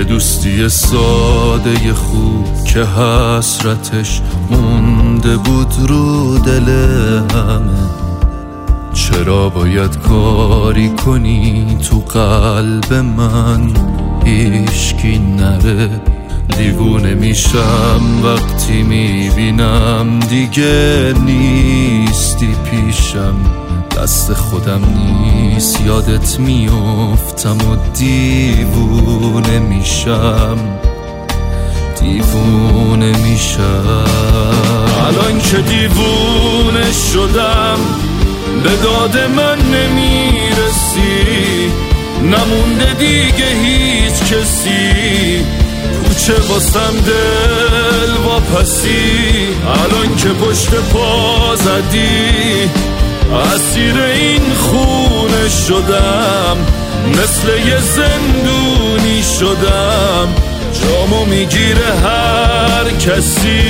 دوستی ساده خوب که حسرتش مونده بود رو دل همه. چرا باید کاری کنی تو قلب من هیچکی نره؟ دیوونه میشم وقتی میبینم دیگه نیستی پیشم. دست خودم نیست یادت میافتم و دیوونه میشم. الان که دیوونه شدم به داد من نمیرسی، نمونده دیگه هیچ کسی، کوچه واسم دل واپسی. الان که پشت پا زدی اسیر این خونه شدم، مثل یه زندونی شدم، جامو میگیره هر کسی.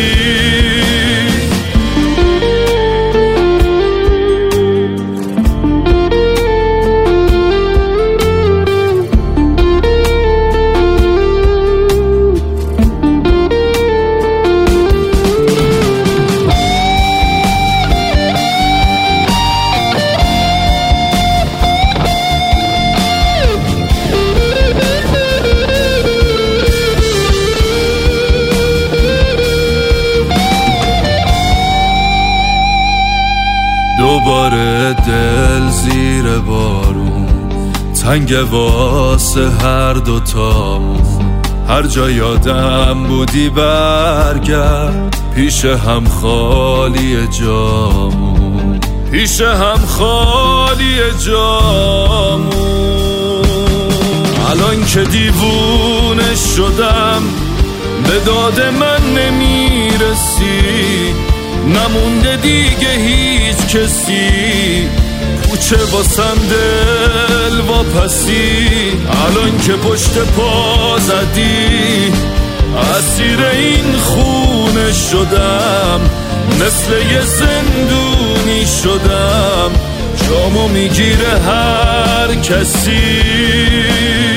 دوباره دل زیر بارون تنگ واسه هر دوتامون. هر جا یادم بودی برگرد، پیش هم خالی جامون، پیش هم خالی جامون. الان که دیوونه شدم به داد من نمیرسی، نمونده دیگه هیچ کسی، کوچه واسم دل واپسی. الان که پشت پا زدی اسیر این خونه شدم، مثل یه زندونی شدم، جامو میگیره هر کسی.